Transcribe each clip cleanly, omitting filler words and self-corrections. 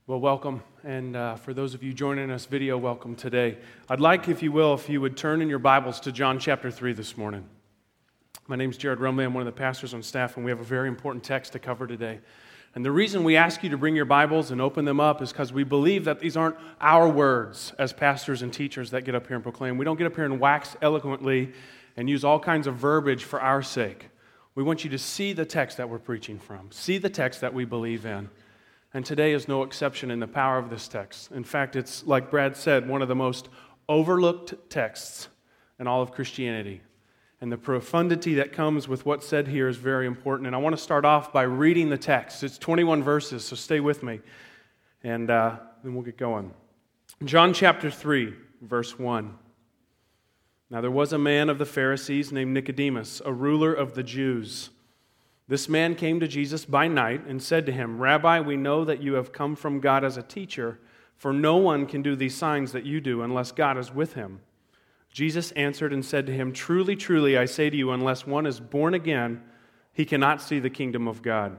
Well, welcome, and for those of you joining us video, welcome today. I'd like, if you would turn in your Bibles to John chapter 3 this morning. My name's Jared Rumley. I'm one of the pastors on staff, and we have a very important text to cover today. And the reason we ask you to bring your Bibles and open them up is because we believe that these aren't our words as pastors and teachers that get up here and proclaim. We don't get up here and wax eloquently and use all kinds of verbiage for our sake. We want you to see the text that we're preaching from, see the text that we believe in. And today is no exception in the power of this text. In fact, it's, like Brad said, one of the most overlooked texts in all of Christianity. And the profundity that comes with what's said here is very important. And I want to start off by reading the text. It's 21 verses, so stay with me. And then we'll get going. John chapter 3, verse 1. Now there was a man of the Pharisees named Nicodemus, a ruler of the Jews. This man came to Jesus by night and said to him, "Rabbi, we know that you have come from God as a teacher, for no one can do these signs that you do unless God is with him." Jesus answered and said to him, "Truly, truly, I say to you, unless one is born again, he cannot see the kingdom of God."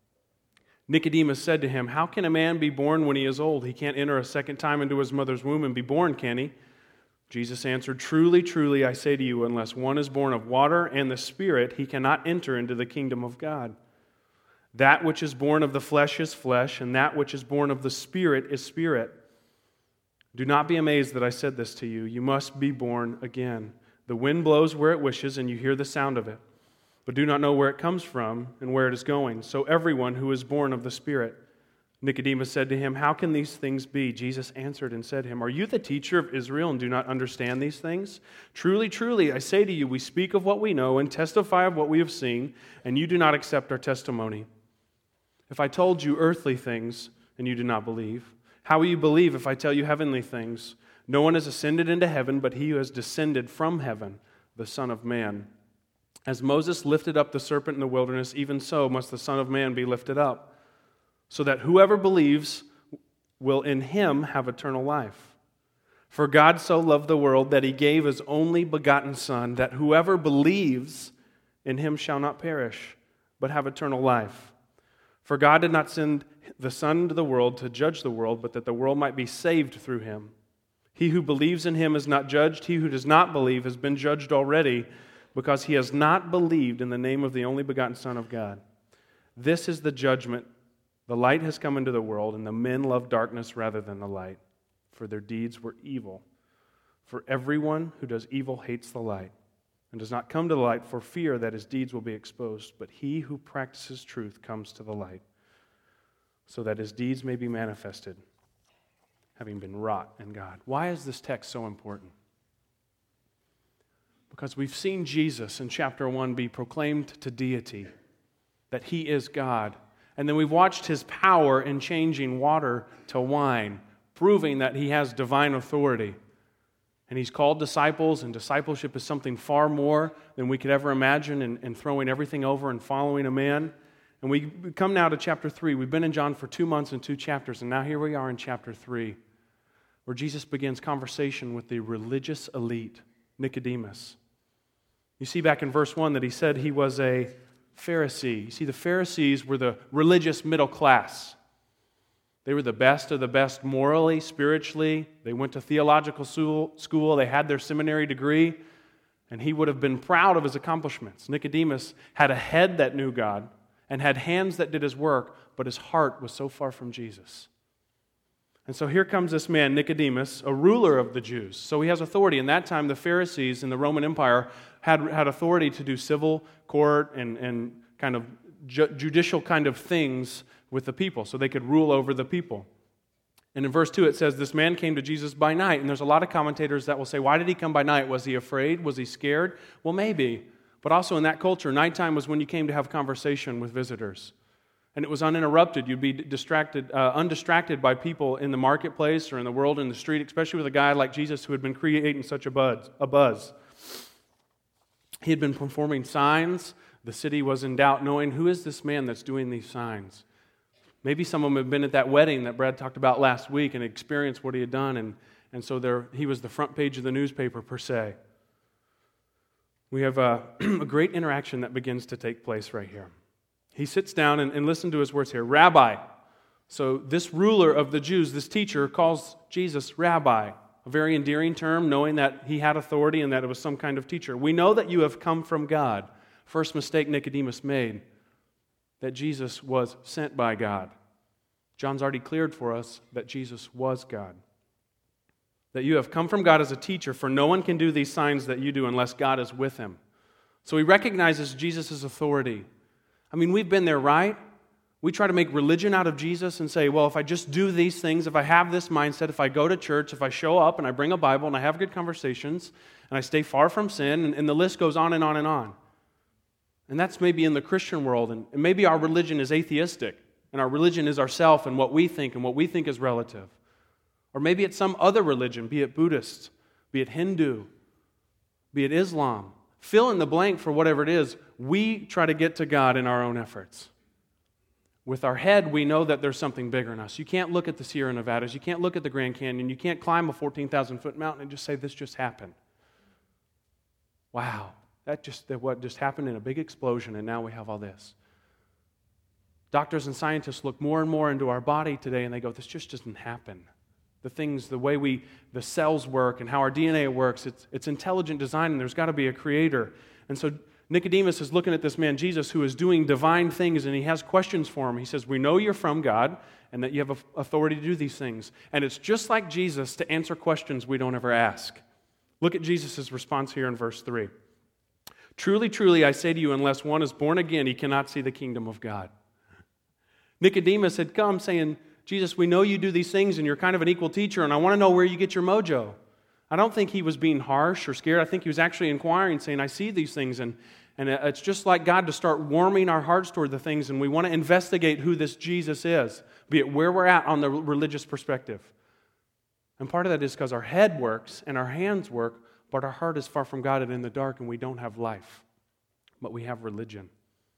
Nicodemus said to him, "How can a man be born when he is old? He can't enter a second time into his mother's womb and be born, can he?" Jesus answered, "Truly, truly, I say to you, unless one is born of water and the Spirit, he cannot enter into the kingdom of God. That which is born of the flesh is flesh, and that which is born of the Spirit is spirit. Do not be amazed that I said this to you. You must be born again. The wind blows where it wishes, and you hear the sound of it, but do not know where it comes from and where it is going. So everyone who is born of the Spirit." Nicodemus said to him, "How can these things be?" Jesus answered and said to him, "Are you the teacher of Israel and do not understand these things? Truly, truly, I say to you, we speak of what we know and testify of what we have seen, and you do not accept our testimony. If I told you earthly things and you do not believe, how will you believe if I tell you heavenly things? No one has ascended into heaven but he who has descended from heaven, the Son of Man. As Moses lifted up the serpent in the wilderness, even so must the Son of Man be lifted up, so that whoever believes will in him have eternal life. For God so loved the world that he gave his only begotten Son, that whoever believes in him shall not perish, but have eternal life. For God did not send the Son into the world to judge the world, but that the world might be saved through him. He who believes in him is not judged. He who does not believe has been judged already, because he has not believed in the name of the only begotten Son of God. This is the judgment. The light has come into the world, and the men love darkness rather than the light, for their deeds were evil. For everyone who does evil hates the light, and does not come to the light for fear that his deeds will be exposed. But he who practices truth comes to the light, so that his deeds may be manifested, having been wrought in God." Why is this text so important? Because we've seen Jesus in chapter 1 be proclaimed to deity, that he is God. And then we've watched his power in changing water to wine, proving that he has divine authority. And he's called disciples, and discipleship is something far more than we could ever imagine, and throwing everything over and following a man. And we come now to chapter 3. We've been in John for 2 months and 2 chapters, and now here we are in chapter 3, where Jesus begins conversation with the religious elite, Nicodemus. You see back in verse 1 that he said he was a Pharisee. You see, the Pharisees were the religious middle class. They were the best of the best morally, spiritually. They went to theological school. They had their seminary degree, and he would have been proud of his accomplishments. Nicodemus had a head that knew God and had hands that did his work, but his heart was so far from Jesus. And so here comes this man, Nicodemus, a ruler of the Jews. So he has authority. In that time, the Pharisees in the Roman Empire had authority to do civil court and kind of judicial kind of things with the people, so they could rule over the people. And in verse 2 it says, this man came to Jesus by night. And there's a lot of commentators that will say, why did he come by night? Was he afraid? Was he scared? Well, maybe. But also in that culture, nighttime was when you came to have conversation with visitors. And it was uninterrupted. You'd be undistracted by people in the marketplace or in the world, in the street, especially with a guy like Jesus who had been creating such a buzz. He had been performing signs. The city was in doubt, knowing who is this man that's doing these signs. Maybe some of them had been at that wedding that Brad talked about last week and experienced what he had done, and so he was the front page of the newspaper per se. We have a great interaction that begins to take place right here. He sits down and listen to his words here. "Rabbi," So this ruler of the Jews, this teacher, calls Jesus rabbi, a very endearing term, knowing that he had authority and that it was some kind of teacher. We know that you have come from God. First mistake Nicodemus made, that Jesus was sent by God. John's already cleared for us that Jesus was God. That you have come from God as a teacher, for no one can do these signs that you do unless God is with him. So he recognizes Jesus' authority. I mean, we've been there, right? We try to make religion out of Jesus and say, well, if I just do these things, if I have this mindset, if I go to church, if I show up and I bring a Bible and I have good conversations and I stay far from sin, and the list goes on and on and on. And that's maybe in the Christian world, and maybe our religion is atheistic, and our religion is ourself and what we think is relative. Or maybe it's some other religion, be it Buddhist, be it Hindu, be it Islam. Fill in the blank for whatever it is. We try to get to God in our own efforts. With our head, we know that there's something bigger in us. You can't look at the Sierra Nevadas. You can't look at the Grand Canyon. You can't climb a 14,000-foot mountain and just say, this just happened. Wow, what just happened in a big explosion, and now we have all this. Doctors and scientists look more and more into our body today, and they go, this just doesn't happen. The way the cells work and how our DNA works, it's intelligent design, and there's got to be a creator. And so Nicodemus is looking at this man, Jesus, who is doing divine things, and he has questions for him. He says, we know you're from God and that you have authority to do these things. And it's just like Jesus to answer questions we don't ever ask. Look at Jesus' response here in verse 3. Truly, truly, I say to you, unless one is born again, he cannot see the kingdom of God. Nicodemus had come saying, Jesus, we know you do these things and you're kind of an equal teacher, and I want to know where you get your mojo. I don't think he was being harsh or scared. I think he was actually inquiring, saying, I see these things, and it's just like God to start warming our hearts toward the things, and we want to investigate who this Jesus is, be it where we're at on the religious perspective. And part of that is because our head works and our hands work, but our heart is far from God and in the dark, and we don't have life, but we have religion.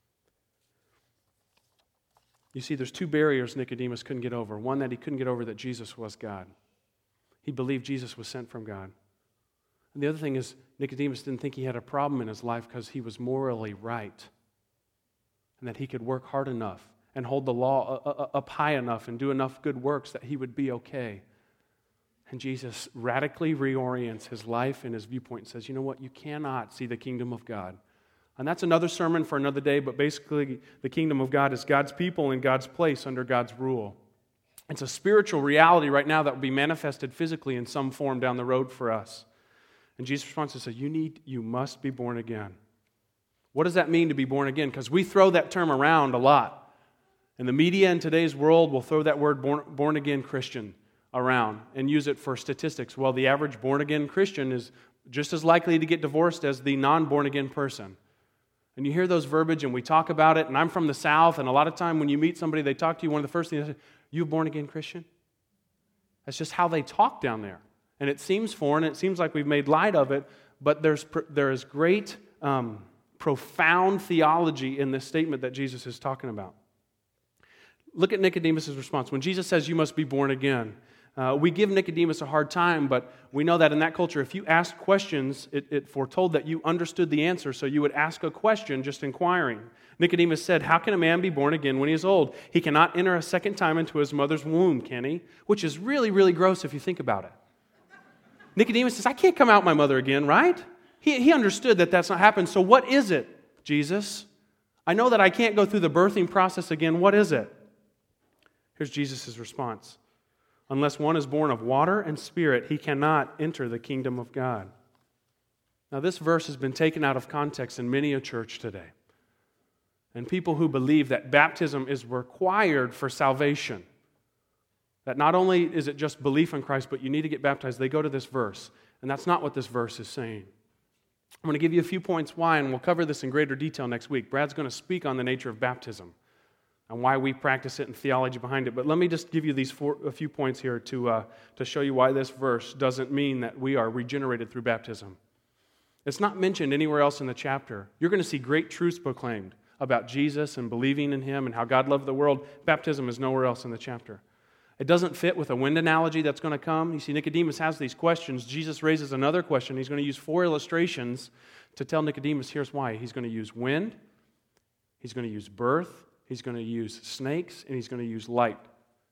You see, there's two barriers Nicodemus couldn't get over. One, that he couldn't get over that Jesus was God. He believed Jesus was sent from God. And the other thing is, Nicodemus didn't think he had a problem in his life because he was morally right, and that he could work hard enough and hold the law up high enough and do enough good works that he would be okay. And Jesus radically reorients his life and his viewpoint and says, you know what, you cannot see the kingdom of God. And that's another sermon for another day, but basically the kingdom of God is God's people in God's place under God's rule. It's a spiritual reality right now that will be manifested physically in some form down the road for us. And Jesus' response is, you must be born again. What does that mean to be born again? Because we throw that term around a lot. And the media in today's world will throw that word born again Christian around and use it for statistics. Well, the average born again Christian is just as likely to get divorced as the non-born again person. And you hear those verbiage and we talk about it, and I'm from the South, and a lot of time when you meet somebody, they talk to you, one of the first things they say, you a born again Christian? That's just how they talk down there. And it seems foreign, it seems like we've made light of it, but there is great, profound theology in this statement that Jesus is talking about. Look at Nicodemus' response. When Jesus says you must be born again, we give Nicodemus a hard time, but we know that in that culture, if you asked questions, it foretold that you understood the answer, so you would ask a question just inquiring. Nicodemus said, how can a man be born again when he is old? He cannot enter a second time into his mother's womb, can he? Which is really, really gross if you think about it. Nicodemus says, I can't come out my mother again, right? He understood that that's not happened, so what is it, Jesus? I know that I can't go through the birthing process again. What is it? Here's Jesus' response. Unless one is born of water and spirit, he cannot enter the kingdom of God. Now, this verse has been taken out of context in many a church today. And people who believe that baptism is required for salvation, that not only is it just belief in Christ, but you need to get baptized, they go to this verse. And that's not what this verse is saying. I'm going to give you a few points why, and we'll cover this in greater detail next week. Brad's going to speak on the nature of baptism and why we practice it and theology behind it. But let me just give you a few points here to show you why this verse doesn't mean that we are regenerated through baptism. It's not mentioned anywhere else in the chapter. You're going to see great truths proclaimed about Jesus and believing in Him and how God loved the world. Baptism is nowhere else in the chapter. It doesn't fit with a wind analogy that's going to come. You see, Nicodemus has these questions. Jesus raises another question. He's going to use 4 illustrations to tell Nicodemus here's why. He's going to use wind, he's going to use birth, he's going to use snakes, and he's going to use light.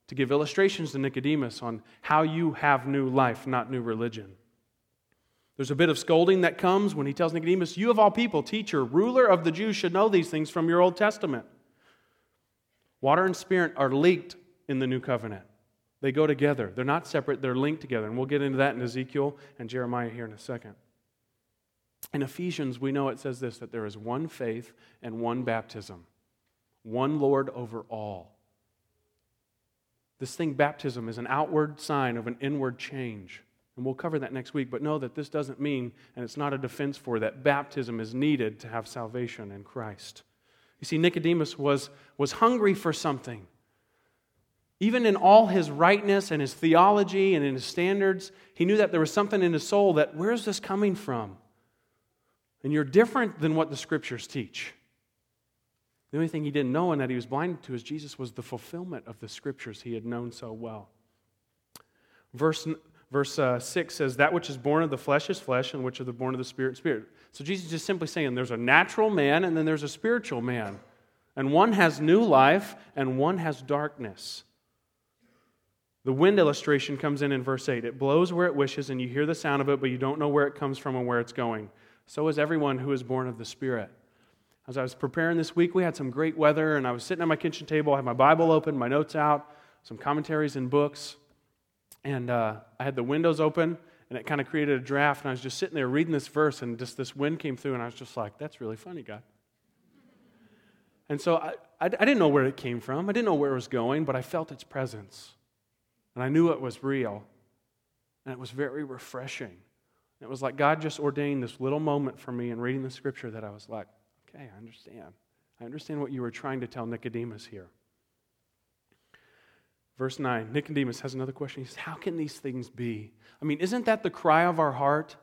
to give illustrations to Nicodemus on how you have new life, not new religion. There's a bit of scolding that comes when he tells Nicodemus, "You of all people, teacher, ruler of the Jews, should know these things from your Old Testament." Water and Spirit are linked in the New Covenant. They go together. They're not separate, they're linked together. And we'll get into that in Ezekiel and Jeremiah here in a second. In Ephesians, we know it says this, that there is one faith and one baptism, one Lord over all. This thing, baptism, is an outward sign of an inward change. And we'll cover that next week, but know that this doesn't mean, and it's not a defense for, that baptism is needed to have salvation in Christ. You see, Nicodemus was hungry for something. Even in all his rightness and his theology and in his standards, he knew that there was something in his soul that, where's this coming from? And you're different than what the Scriptures teach. The only thing he didn't know and that he was blinded to is Jesus was the fulfillment of the Scriptures he had known so well. Verse 6 says, "That which is born of the flesh is flesh, and which is born of the Spirit, spirit." So Jesus is just simply saying there's a natural man and then there's a spiritual man. And one has new life and one has darkness. The wind illustration comes in verse 8. It blows where it wishes and you hear the sound of it, but you don't know where it comes from and where it's going. So is everyone who is born of the Spirit. As I was preparing this week, we had some great weather, and I was sitting at my kitchen table, I had my Bible open, my notes out, some commentaries and books, and I had the windows open, and it kind of created a draft, and I was just sitting there reading this verse, and just this wind came through, and I was just like, that's really funny, God. And so I didn't know where it came from. I didn't know where it was going, but I felt its presence, and I knew it was real, and it was very refreshing. It was like God just ordained this little moment for me in reading the Scripture that I was like, okay, I understand. I understand what you were trying to tell Nicodemus here. Verse 9, Nicodemus has another question. He says, how can these things be? I mean, isn't that the cry of our heart?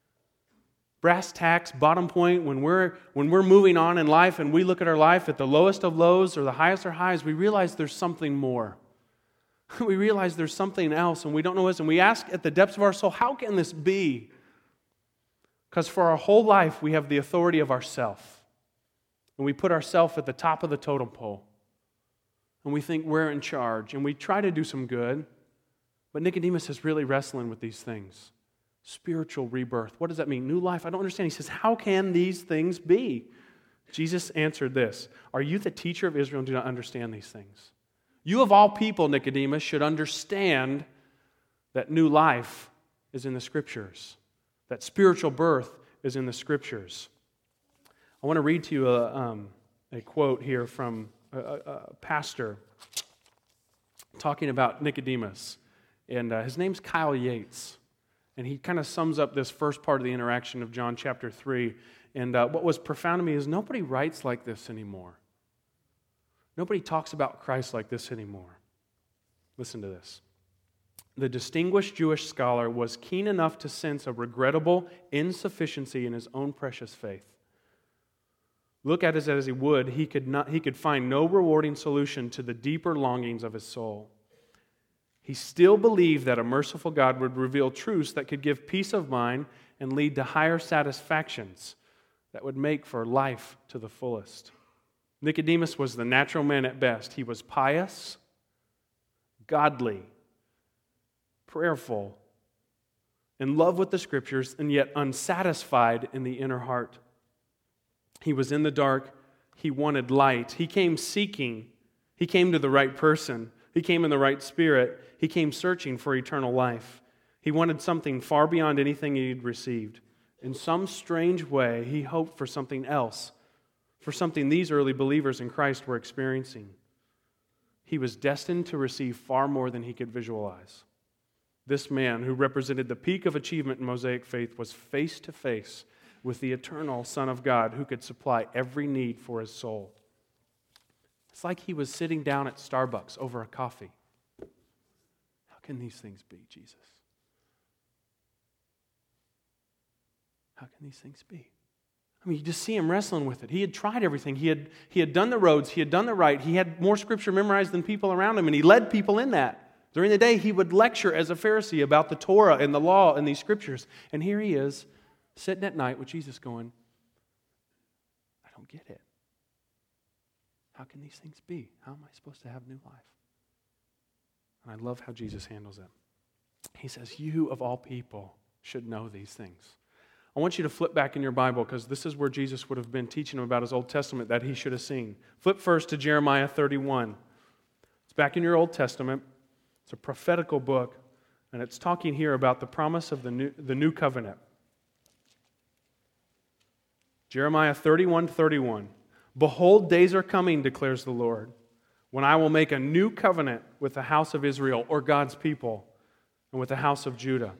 Brass tacks, bottom point, when we're moving on in life and we look at our life at the lowest of lows or the highest of highs, we realize there's something more. We realize there's something else and we don't know this. And we ask at the depths of our soul, how can this be? Because for our whole life, we have the authority of ourself. And we put ourselves at the top of the totem pole. And we think we're in charge. And we try to do some good. But Nicodemus is really wrestling with these things. Spiritual rebirth. What does that mean? New life? I don't understand. He says, how can these things be? Jesus answered this. Are you the teacher of Israel and do not understand these things? You of all people, Nicodemus, should understand that new life is in the Scriptures. That spiritual birth is in the Scriptures. I want to read to you a quote here from a pastor talking about Nicodemus. And his name's Kyle Yates. And he kind of sums up this first part of the interaction of John chapter 3. And what was profound to me is nobody writes like this anymore. Nobody talks about Christ like this anymore. Listen to this. The distinguished Jewish scholar was keen enough to sense a regrettable insufficiency in his own precious faith. Look at it as he would, he could find no rewarding solution to the deeper longings of his soul. He still believed that a merciful God would reveal truths that could give peace of mind and lead to higher satisfactions that would make for life to the fullest. Nicodemus was the natural man at best. He was pious, godly, prayerful, in love with the Scriptures, and yet unsatisfied in the inner heart. He was in the dark. He wanted light. He came seeking. He came to the right person. He came in the right spirit. He came searching for eternal life. He wanted something far beyond anything he'd received. In some strange way, he hoped for something else, for something these early believers in Christ were experiencing. He was destined to receive far more than he could visualize. This man, who represented the peak of achievement in Mosaic faith, was face to face with the eternal Son of God who could supply every need for his soul. It's like he was sitting down at Starbucks over a coffee. How can these things be, Jesus? How can these things be? I mean, you just see him wrestling with it. He had tried everything. He had done the roads. He had done the right. He had more Scripture memorized than people around him, and he led people in that. During the day, he would lecture as a Pharisee about the Torah and the law and these Scriptures. And here he is, sitting at night with Jesus going, I don't get it. How can these things be? How am I supposed to have new life? I love how Jesus handles it. He says, you of all people should know these things. I want you to flip back in your Bible because this is where Jesus would have been teaching him about his Old Testament that he should have seen. Flip first to Jeremiah 31. It's back in your Old Testament. It's a prophetical book, and it's talking here about the promise of the new covenant. Jeremiah 31:31. Behold, days are coming, declares the Lord, when I will make a new covenant with the house of Israel, or God's people, and with the house of Judah.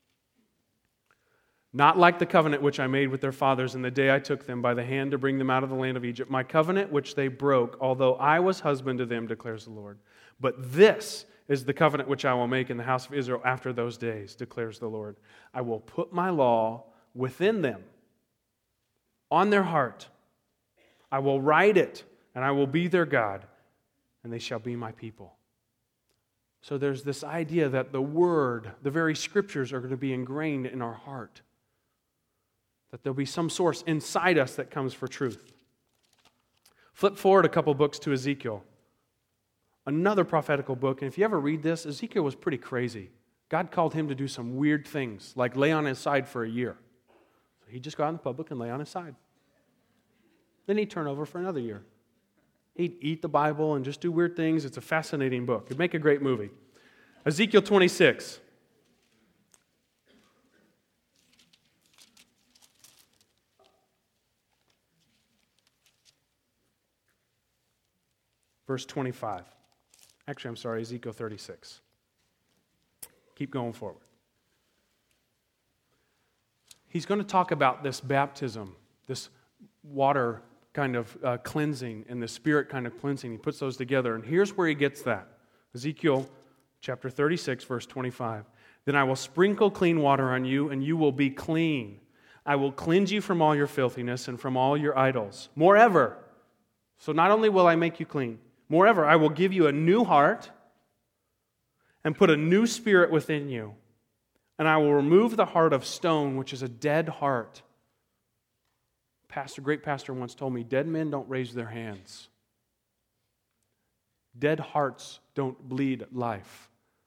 Not like the covenant which I made with their fathers in the day I took them by the hand to bring them out of the land of Egypt, my covenant which they broke, although I was husband to them, declares the Lord. But this is the covenant which I will make in the house of Israel after those days, declares the Lord. I will put my law within them, on their heart. I will write it, and I will be their God, and they shall be my people. So there's this idea that the Word, the very Scriptures, are going to be ingrained in our heart. That there'll be some source inside us that comes for truth. Flip forward a couple books to Ezekiel. Another prophetical book, and if you ever read this, Ezekiel was pretty crazy. God called him to do some weird things, like lay on his side for a year. So he'd just go out in the public and lay on his side. Then he'd turn over for another year. He'd eat the Bible and just do weird things. It's a fascinating book. It'd make a great movie. Ezekiel 26. Verse 25. Actually, I'm sorry, Ezekiel 36. Keep going forward. He's going to talk about this baptism, this water kind of cleansing and the Spirit kind of cleansing. He puts those together, and here's where he gets that. Ezekiel chapter 36, verse 25. Then I will sprinkle clean water on you, and you will be clean. I will cleanse you from all your filthiness and from all your idols. Moreover, so not only will I make you clean, moreover, I will give you a new heart and put a new spirit within you. And I will remove the heart of stone, which is a dead heart. Great pastor once told me, dead men don't raise their hands. Dead hearts don't bleed life.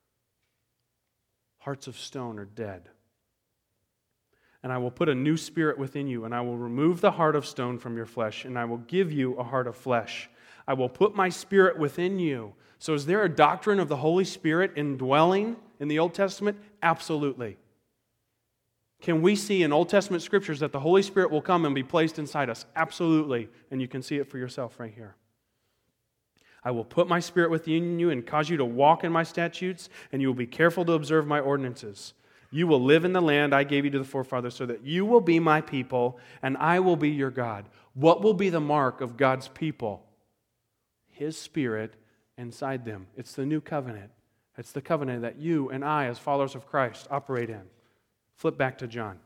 Hearts of stone are dead. And I will put a new spirit within you, and I will remove the heart of stone from your flesh, and I will give you a heart of flesh. I will put my Spirit within you. So is there a doctrine of the Holy Spirit indwelling in the Old Testament? Absolutely. Can we see in Old Testament scriptures that the Holy Spirit will come and be placed inside us? Absolutely. And you can see it for yourself right here. I will put my Spirit within you and cause you to walk in my statutes, and you will be careful to observe my ordinances. You will live in the land I gave you to the forefathers, so that you will be my people, and I will be your God. What will be the mark of God's people? His Spirit inside them. It's the new covenant. It's the covenant that you and I, as followers of Christ, operate in. Flip back to John.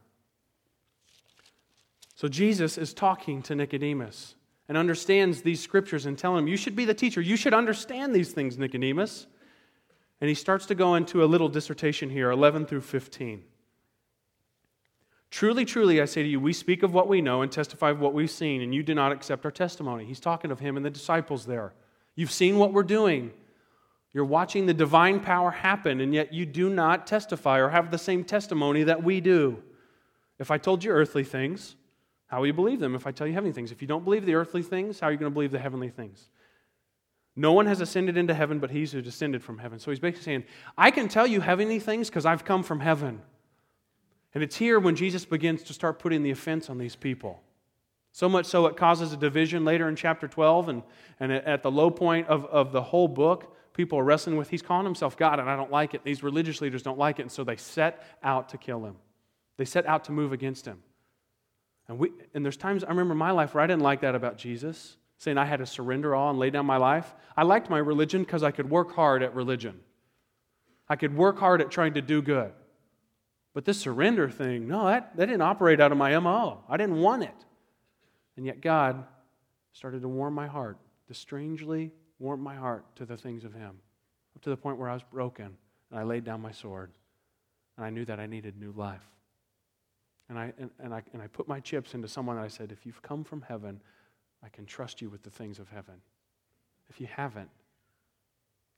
So Jesus is talking to Nicodemus and understands these scriptures and telling him, you should be the teacher. You should understand these things, Nicodemus. And he starts to go into a little dissertation here, 11 through 15. Truly, truly, I say to you, we speak of what we know and testify of what we've seen, and you do not accept our testimony. He's talking of him and the disciples there. You've seen what we're doing. You're watching the divine power happen, and yet you do not testify or have the same testimony that we do. If I told you earthly things, how will you believe them? If I tell you heavenly things, if you don't believe the earthly things, how are you going to believe the heavenly things? No one has ascended into heaven but he who descended from heaven. So he's basically saying, I can tell you heavenly things because I've come from heaven. And it's here when Jesus begins to start putting the offense on these people. So much so it causes a division later in chapter 12, and at the low point of the whole book, people are wrestling with, he's calling himself God, and I don't like it. These religious leaders don't like it, and so they set out to kill him. They set out to move against him. And there's times, I remember in my life where I didn't like that about Jesus, saying I had to surrender all and lay down my life. I liked my religion because I could work hard at religion. I could work hard at trying to do good. But this surrender thing, no, that didn't operate out of my MO. I didn't want it. And yet God started to warm my heart, to strangely warm my heart to the things of Him, up to the point where I was broken, and I laid down my sword, and I knew that I needed new life. And I put my chips into someone, and I said, if you've come from heaven, I can trust you with the things of heaven. If you haven't,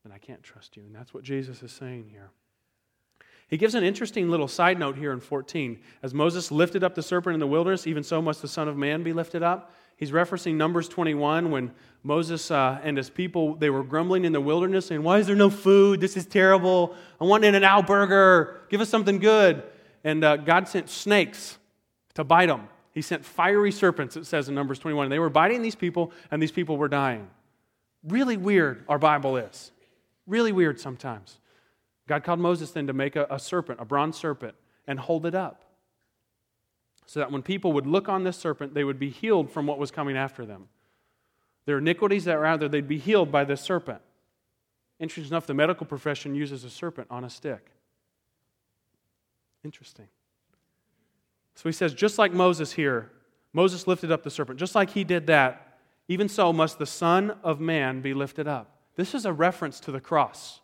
then I can't trust you. And that's what Jesus is saying here. He gives an interesting little side note here in 14. As Moses lifted up the serpent in the wilderness, even so must the Son of Man be lifted up. He's referencing Numbers 21 when Moses and his people, they were grumbling in the wilderness saying, why is there no food? This is terrible. I want an In-N-Out burger. Give us something good. And God sent snakes to bite them. He sent fiery serpents, it says in Numbers 21. And they were biting these people, and these people were dying. Really weird our Bible is. Really weird sometimes. God called Moses then to make a serpent, a bronze serpent, and hold it up. So that when people would look on this serpent, they would be healed from what was coming after them. Their iniquities that rather they'd be healed by this serpent. Interesting enough, the medical profession uses a serpent on a stick. Interesting. So he says, just like Moses here, Moses lifted up the serpent. Just like he did that, even so must the Son of Man be lifted up. This is a reference to the cross.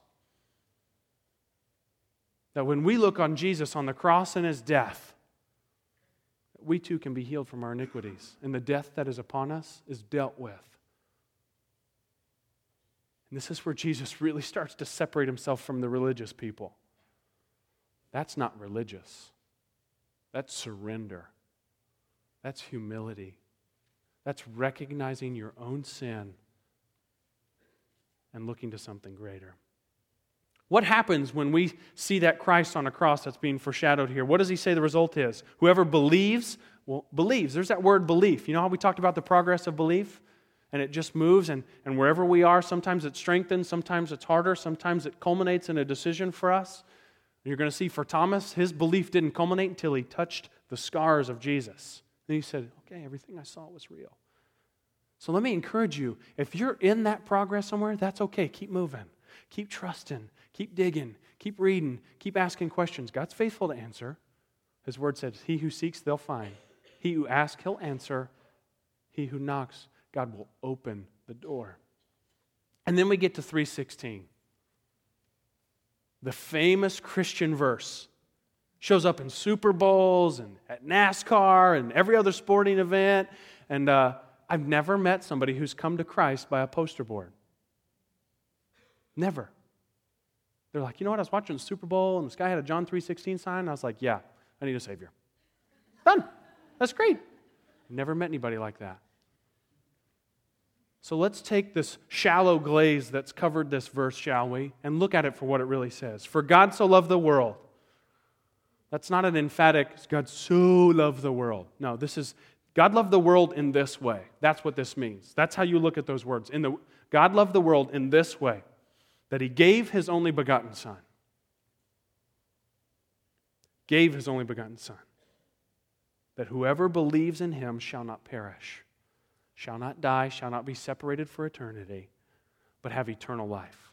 That when we look on Jesus on the cross and his death, we too can be healed from our iniquities. And the death that is upon us is dealt with. And this is where Jesus really starts to separate himself from the religious people. That's not religious. That's surrender. That's humility. That's recognizing your own sin and looking to something greater. What happens when we see that Christ on a cross that's being foreshadowed here? What does he say the result is? Whoever believes, believes. There's that word belief. You know how we talked about the progress of belief? And it just moves, and wherever we are, sometimes it strengthens, sometimes it's harder, sometimes it culminates in a decision for us. And you're going to see for Thomas, his belief didn't culminate until he touched the scars of Jesus. Then he said, okay, everything I saw was real. So let me encourage you, if you're in that progress somewhere, that's okay. Keep moving. Keep trusting. Keep digging. Keep reading. Keep asking questions. God's faithful to answer. His word says, he who seeks, they'll find. He who asks, he'll answer. He who knocks, God will open the door. And then we get to 3:16. The famous Christian verse. Shows up in Super Bowls and at NASCAR and every other sporting event. And I've never met somebody who's come to Christ by a poster board. Never. They're like, you know what, I was watching the Super Bowl and this guy had a John 3:16 sign. And I was like, yeah, I need a Savior. Done. That's great. Never met anybody like that. So let's take this shallow glaze that's covered this verse, shall we, and look at it for what it really says. For God so loved the world. That's not an emphatic, God so loved the world. No, this is, God loved the world in this way. That's what this means. That's how you look at those words. God loved the world in this way, that he gave his only begotten Son. Gave his only begotten Son. That whoever believes in him shall not perish, shall not die, shall not be separated for eternity, but have eternal life.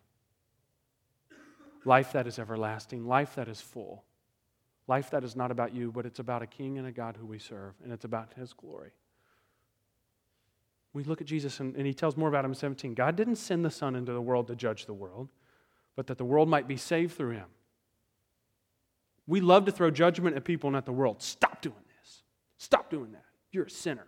Life that is everlasting, life that is full. Life that is not about you, but it's about a King and a God who we serve, and it's about his glory. We look at Jesus, and he tells more about him in 17. God didn't send the Son into the world to judge the world, but that the world might be saved through him. We love to throw judgment at people, not the world. Stop doing this. Stop doing that. You're a sinner.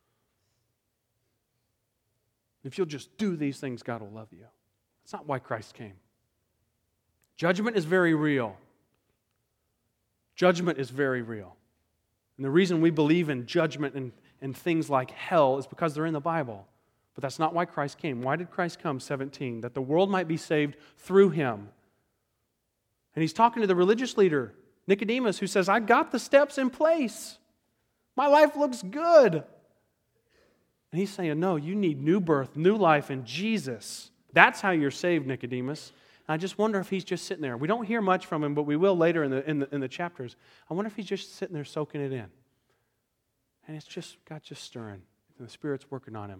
If you'll just do these things, God will love you. That's not why Christ came. Judgment is very real. Judgment is very real. And the reason we believe in judgment and things like hell is because they're in the Bible. But that's not why Christ came. Why did Christ come? 17. That the world might be saved through him. And he's talking to the religious leader, Nicodemus, who says, I got the steps in place. My life looks good. And he's saying, no, you need new birth, new life in Jesus. That's how you're saved, Nicodemus. And I just wonder if he's just sitting there. We don't hear much from him, but we will later in the chapters. I wonder if he's just sitting there soaking it in. And it's just, God's just stirring. And the Spirit's working on him.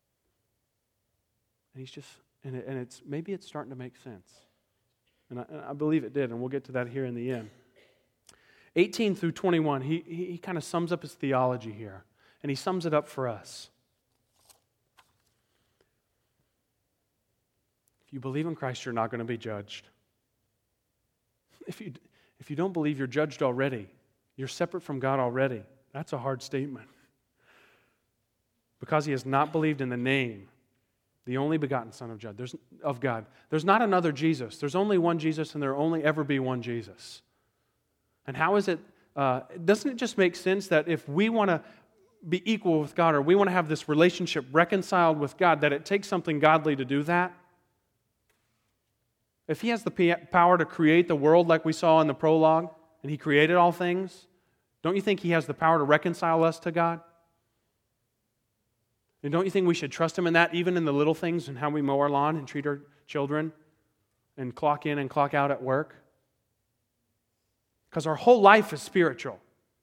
And he's just, maybe it's starting to make sense. And I believe it did, and we'll get to that here in the end. 18 through 21, he kind of sums up his theology here. And he sums it up for us. If you believe in Christ, you're not going to be judged. If you don't believe, you're judged already. You're separate from God already. That's a hard statement. Because he has not believed in the name The only begotten Son of God. There's not another Jesus. There's only one Jesus, and there will only ever be one Jesus. And how is it, doesn't it just make sense that if we want to be equal with God, or we want to have this relationship reconciled with God, that it takes something godly to do that? If He has the power to create the world like we saw in the prologue, and He created all things, don't you think He has the power to reconcile us to God? And don't you think we should trust Him in that, even in the little things, and how we mow our lawn and treat our children and clock in and clock out at work? Because our whole life is spiritual.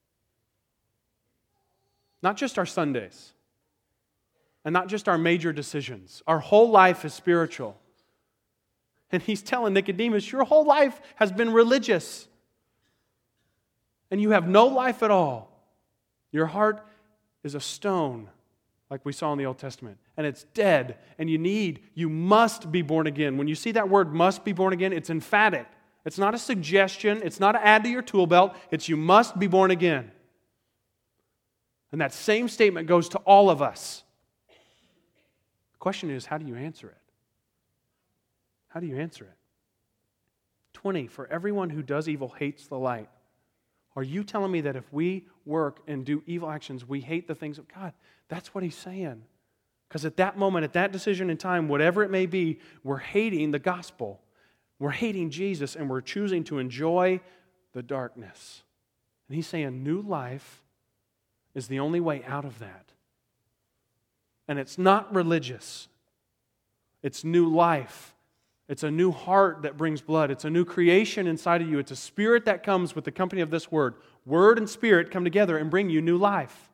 Not just our Sundays. And not just our major decisions. Our whole life is spiritual. And He's telling Nicodemus, your whole life has been religious. And you have no life at all. Your heart is a stone, like we saw in the Old Testament. And it's dead. And you must be born again. When you see that word must be born again, it's emphatic. It's not a suggestion. It's not an add to your tool belt. It's you must be born again. And that same statement goes to all of us. The question is, how do you answer it? How do you answer it? 20, for everyone who does evil hates the light. Are you telling me that if we work and do evil actions, we hate the things of God? That's what He's saying. Because at that moment, at that decision in time, whatever it may be, we're hating the gospel. We're hating Jesus, and we're choosing to enjoy the darkness. And He's saying new life is the only way out of that. And it's not religious. It's new life. It's a new heart that brings blood. It's a new creation inside of you. It's a spirit that comes with the company of this word. Word and spirit come together and bring you new life.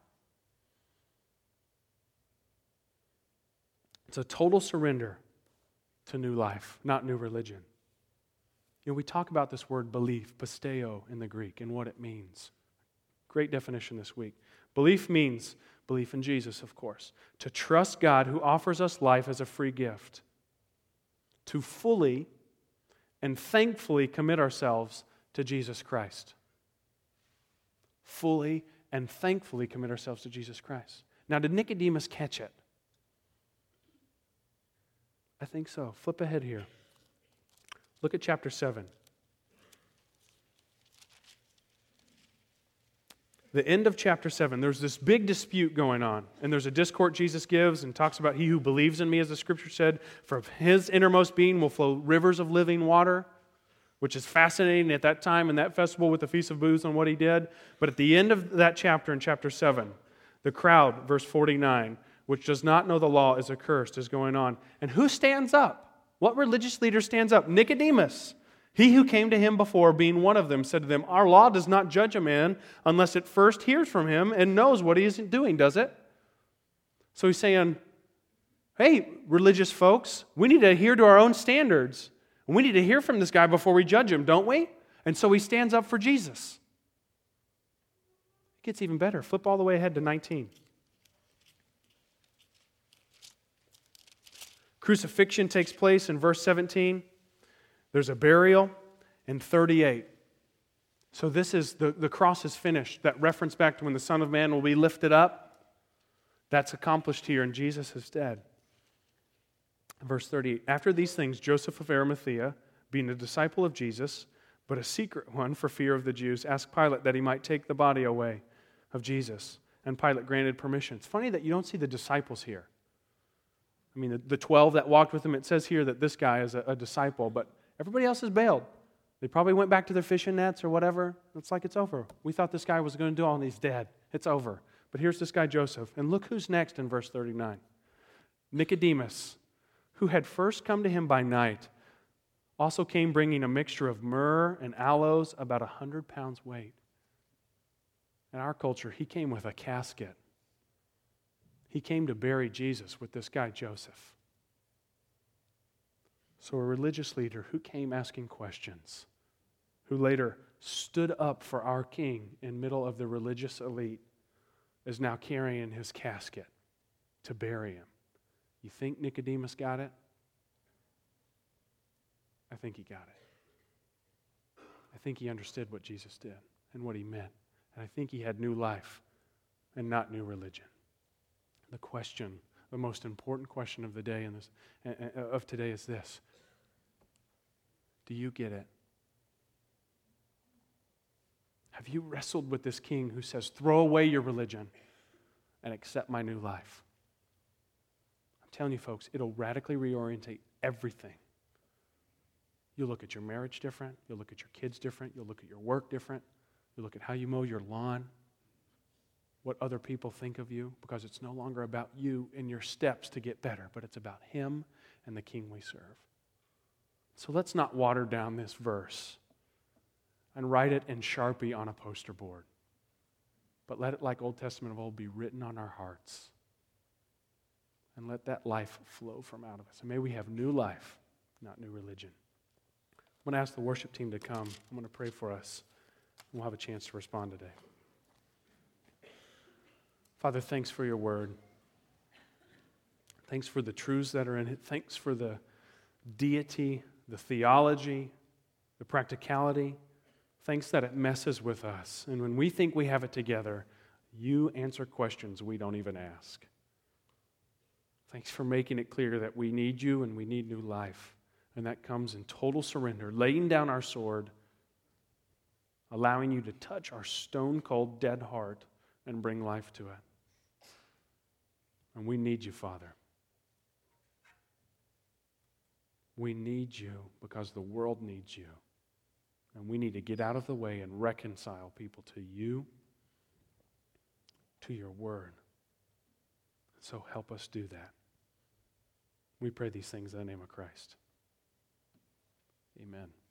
It's a total surrender to new life, not new religion. You know, we talk about this word belief, pisteo in the Greek, and what it means. Great definition this week. Belief means belief in Jesus, of course. To trust God who offers us life as a free gift. To fully and thankfully commit ourselves to Jesus Christ. Fully and thankfully commit ourselves to Jesus Christ. Now, did Nicodemus catch it? I think so. Flip ahead here. Look at chapter 7. The end of chapter 7, there's this big dispute going on. And there's a discourse Jesus gives and talks about he who believes in me, as the scripture said, from his innermost being will flow rivers of living water, which is fascinating at that time in that festival with the Feast of Booths and what he did. But at the end of that chapter, in chapter 7, the crowd, verse 49, which does not know the law is accursed, is going on. And who stands up? What religious leader stands up? Nicodemus. He who came to him before, being one of them, said to them, our law does not judge a man unless it first hears from him and knows what he is doing, does it? So he's saying, hey, religious folks, we need to adhere to our own standards. We need to hear from this guy before we judge him, don't we? And so he stands up for Jesus. It gets even better. Flip all the way ahead to 19. Crucifixion takes place in verse 17. There's a burial in 38. So this is, the cross is finished. That reference back to when the Son of Man will be lifted up, that's accomplished here, and Jesus is dead. Verse 38, after these things, Joseph of Arimathea, being a disciple of Jesus, but a secret one for fear of the Jews, asked Pilate that he might take the body away of Jesus. And Pilate granted permission. It's funny that you don't see the disciples here. I mean, the 12 that walked with him, it says here that this guy is a disciple, but everybody else is bailed. They probably went back to their fishing nets or whatever. It's like it's over. We thought this guy was going to do all, and he's dead. It's over. But here's this guy Joseph. And look who's next in verse 39. Nicodemus, who had first come to him by night, also came bringing a mixture of myrrh and aloes, about 100 pounds weight. In our culture, he came with a casket. He came to bury Jesus with this guy Joseph. So a religious leader who came asking questions, who later stood up for our king in middle of the religious elite, is now carrying his casket to bury him. You think Nicodemus got it? I think he got it. I think he understood what Jesus did and what he meant. And I think he had new life and not new religion. The question the most important question of the day of today is this. Do you get it? Have you wrestled with this King who says, throw away your religion and accept my new life? I'm telling you, folks, it'll radically reorientate everything. You'll look at your marriage different. You'll look at your kids different. You'll look at your work different. You'll look at how you mow your lawn, what other people think of you, because it's no longer about you and your steps to get better, but it's about Him and the King we serve. So let's not water down this verse and write it in Sharpie on a poster board. But let it, like Old Testament of old, be written on our hearts. And let that life flow from out of us. And may we have new life, not new religion. I'm going to ask the worship team to come. I'm going to pray for us. We'll have a chance to respond today. Father, thanks for your word. Thanks for the truths that are in it. Thanks for the deity, the theology, the practicality. Thanks that it messes with us. And when we think we have it together, you answer questions we don't even ask. Thanks for making it clear that we need you and we need new life. And that comes in total surrender, laying down our sword, allowing you to touch our stone-cold dead heart and bring life to it. And we need you, Father. We need you because the world needs you. And we need to get out of the way and reconcile people to you, to your word. So help us do that. We pray these things in the name of Christ. Amen.